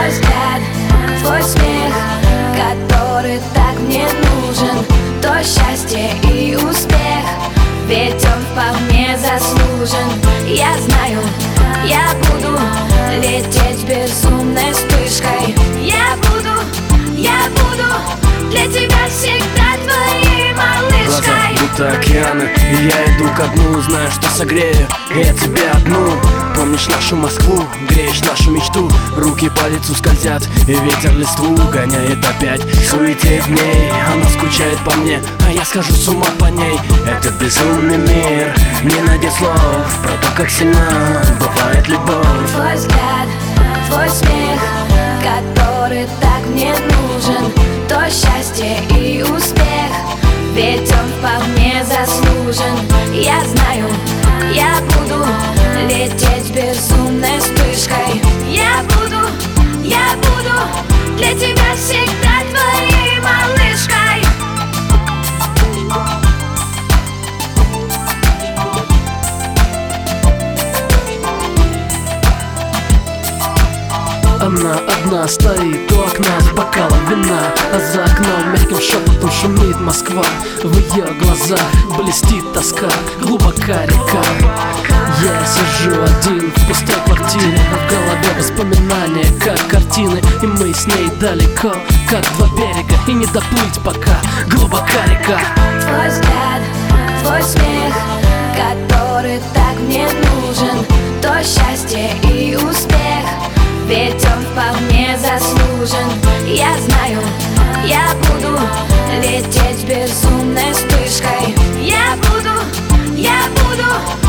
Твой взгляд, твой смех, который так мне нужен, то счастье и успех, ведь он вполне заслужен. Я знаю, я буду лететь безумной вспышкой. Я буду для тебя всегда твоей малышкой. Глаза будто океаны, и я иду ко дну, знаю, что согрею я тебе одну. Помнишь нашу Москву, греешь нашу мечту, руки по лицу скользят, и ветер листву гоняет опять. Суетеет в ней, она скучает по мне, а я схожу с ума по ней. Это безумный мир, не найдет слов про то, как сильна бывает любовь. Твой взгляд, твой смех, который так мне нужен, то счастье и успех, ведь он вполне заслужен. Я знаю, я буду лететь безумной вспышкой. Я буду для тебя всегда твоей малышкой. Она одна стоит у окна с бокалом вина, а за окном мягким шепотом шумит Москва. В ее глазах блестит тоска, глубока река. Я сижу один в пустой квартире, а в голове воспоминания, как картины. И мы с ней далеко, как два берега, и не доплыть пока, глубока река. Твой взгляд, твой смех, который так мне нужен, то счастье и успех, ведь он вполне заслужен. Я знаю, я буду лететь безумной вспышкой. Я буду